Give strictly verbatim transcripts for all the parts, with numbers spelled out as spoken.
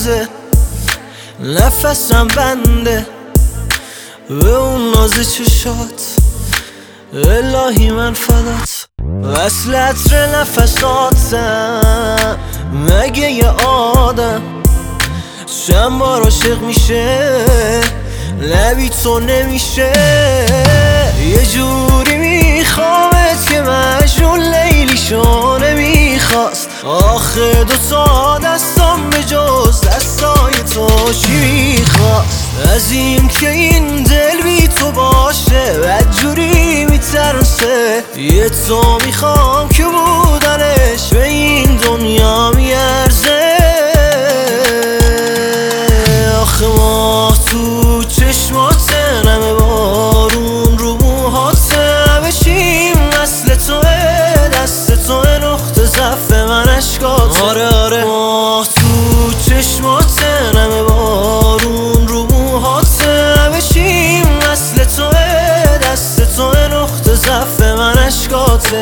میلرزه، نفسم بنده به اون ناز چشات. الهی من فدات، وصل عطر نفساتم. مگه یه آدم چند بار عاشق میشه لبی تو نمیشه؟ یه جوری میخوامت که مجنون لیلیشو نمیخواست. آخه دوتا دستم به جز دستای تو چی میخواست؟ از این که این دل بی تو باشه بدجوری میترسه. یه تو میخوام که بودنش به این دنیا میارزه. آخه ما تو چشماته نمه بارون رو موهاته بشیم مثل توه، دست توه نقطه ضعف من اشکاته. آره آره ما تو چشماته نمه بارون رو موهاته بشیم مثل توه، دست توه نقطه ضعف من اشکاته.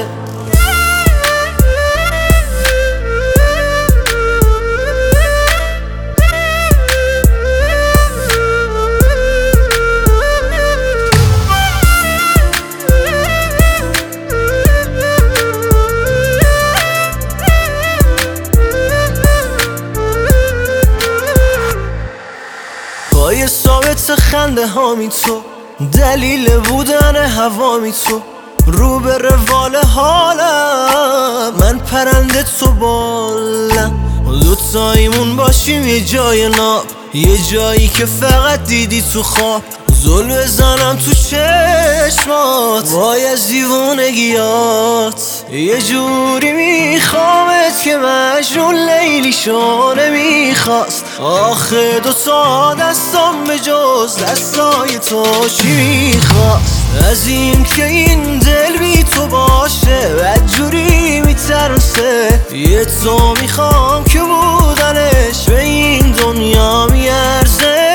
پای ثابت خنده هامی تو، دلیل بودن هوامی تو، رو به روال حالم. من پرنده تو بالم، دوتاییمون باشیم یه جای ناب، یه جایی که فقط دیدی تو خواب. زل بزنم تو چشمات وای از دیوونگیات. یه جوری میخوامت که مجنون لیلیشو نمیخواست. آخه دوتا دستم به جز دستای تو چی میخواست؟ از این که این دل بی تو باشه بدجوری میترسه. یه تو میخوام که بودنش به این دنیا میارزه.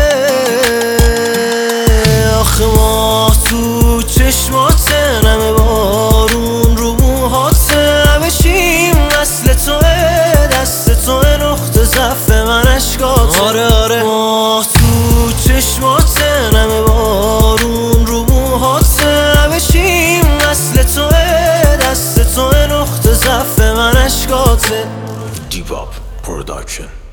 آخه ما تو چشماته نمه بارون رو موهاته بشیم مثل توه، دست توه نقطه ضعف من اشکاته. آره آره ما تو چشماته نمه بارون رو موهاته بشیم مثل توه، دست توه نقطه ضعف من اشکاته. Depop Production.